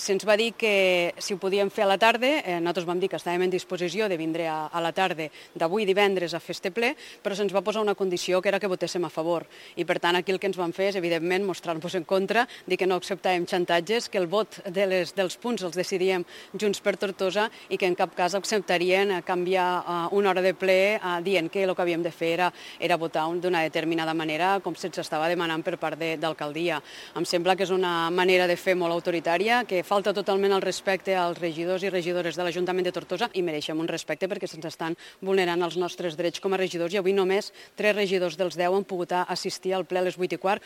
Se'ns va dir que si ho podíem fer a la tarda, nosaltres vam dir que estàvem en disposició de vindre a la tarda d'avui divendres a fer este ple, però se'ns va posar una condició que era que votéssim a favor. I per tant aquí el que ens van fer és, evidentment, mostrar-nos en contra, dir que no acceptàvem xantatges, que el vot dels punts els decidíem Junts per Tortosa i que en cap cas acceptarien canviar una hora de ple dient que el que havíem de fer era votar d'una determinada manera, com se'ns estava demanant per part d'alcaldia. Em sembla que és una manera de fer molt autoritària, que falta totalment el respecte als regidors i regidores de l'Ajuntament de Tortosa i mereixem un respecte perquè se'ns estan vulnerant els nostres drets com a regidors i avui només 3 regidors dels 10 han pogut assistir al ple a les 8:15,